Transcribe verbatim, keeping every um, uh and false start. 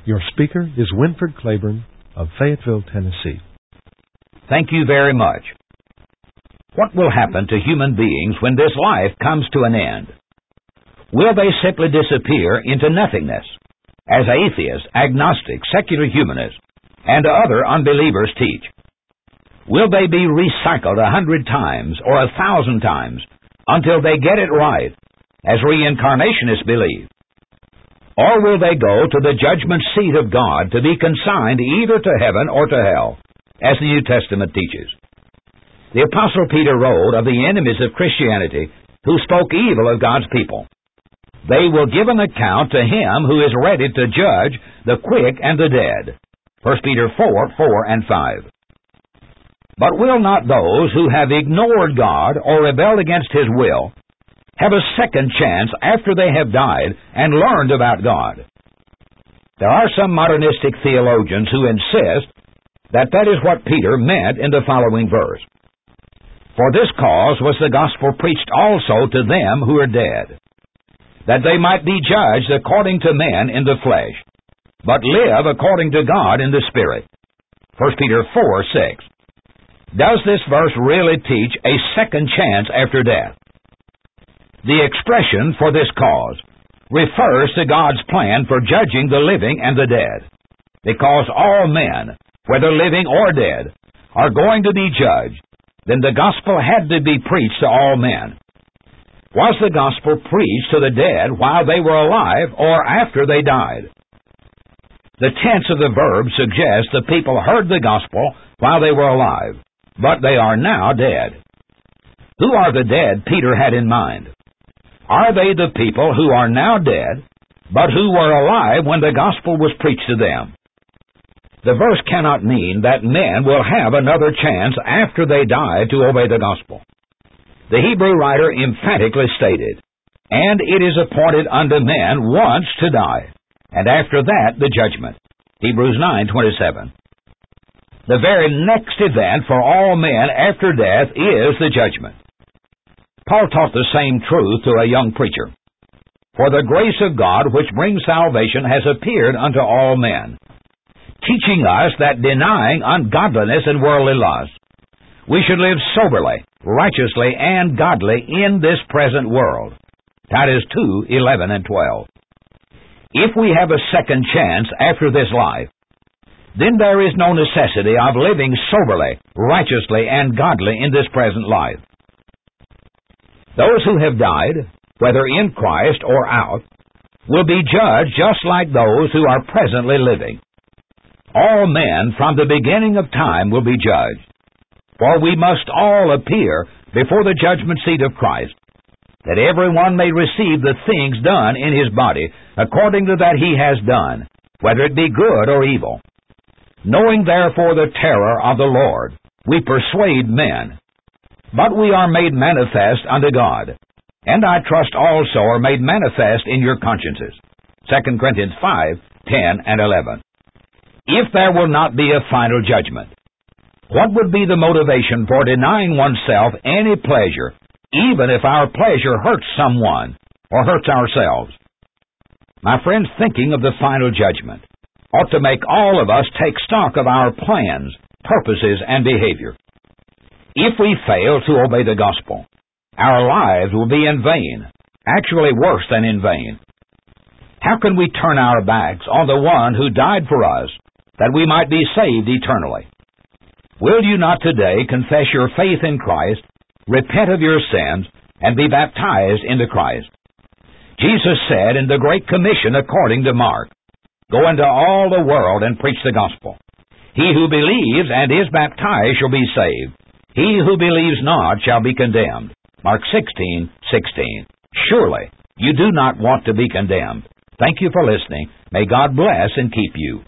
Your speaker is Winford Claiborne of Fayetteville, Tennessee. Thank you very much. What will happen to human beings when this life comes to an end? Will they simply disappear into nothingness, as atheists, agnostics, secular humanists, and other unbelievers teach? Will they be recycled a hundred times or a thousand times until they get it right, as reincarnationists believe? Or will they go to the judgment seat of God to be consigned either to heaven or to hell, as the New Testament teaches? The Apostle Peter wrote of the enemies of Christianity who spoke evil of God's people. They will give an account to him who is ready to judge the quick and the dead. First Peter four, four and five. But will not those who have ignored God or rebelled against His will have a second chance after they have died and learned about God? There are some modernistic theologians who insist that that is what Peter meant in the following verse. For this cause was the gospel preached also to them who are dead, that they might be judged according to men in the flesh, but live according to God in the Spirit. First Peter four, six. Does this verse really teach a second chance after death? The expression "for this cause" refers to God's plan for judging the living and the dead, because all men, whether living or dead, are going to be judged. Then the gospel had to be preached to all men. Was the gospel preached to the dead while they were alive or after they died? The tense of the verb suggests the people heard the gospel while they were alive, but they are now dead. Who are the dead Peter had in mind? Are they the people who are now dead, but who were alive when the gospel was preached to them? The verse cannot mean that men will have another chance after they die to obey the gospel. The Hebrew writer emphatically stated, "And it is appointed unto men once to die, and after that the judgment." Hebrews nine, twenty-seven. The very next event for all men after death is the judgment. Paul taught the same truth to a young preacher. For the grace of God which brings salvation has appeared unto all men, teaching us that denying ungodliness and worldly lust, we should live soberly, righteously, and godly in this present world. Titus two, eleven and twelve. If we have a second chance after this life, then there is no necessity of living soberly, righteously, and godly in this present life. Those who have died, whether in Christ or out, will be judged just like those who are presently living. All men from the beginning of time will be judged, for we must all appear before the judgment seat of Christ, that everyone may receive the things done in his body according to that he has done, whether it be good or evil. Knowing therefore the terror of the Lord, we persuade men, but we are made manifest unto God, and I trust also are made manifest in your consciences. Second Corinthians five, ten and eleven. If there will not be a final judgment, what would be the motivation for denying oneself any pleasure, even if our pleasure hurts someone or hurts ourselves? My friends, thinking of the final judgment ought to make all of us take stock of our plans, purposes, and behavior. If we fail to obey the gospel, our lives will be in vain, actually worse than in vain. How can we turn our backs on the one who died for us, that we might be saved eternally? Will you not today confess your faith in Christ, repent of your sins, and be baptized into Christ? Jesus said in the Great Commission according to Mark, "Go into all the world and preach the gospel. He who believes and is baptized shall be saved. He who believes not shall be condemned." Mark sixteen, sixteen. Surely you do not want to be condemned. Thank you for listening. May God bless and keep you.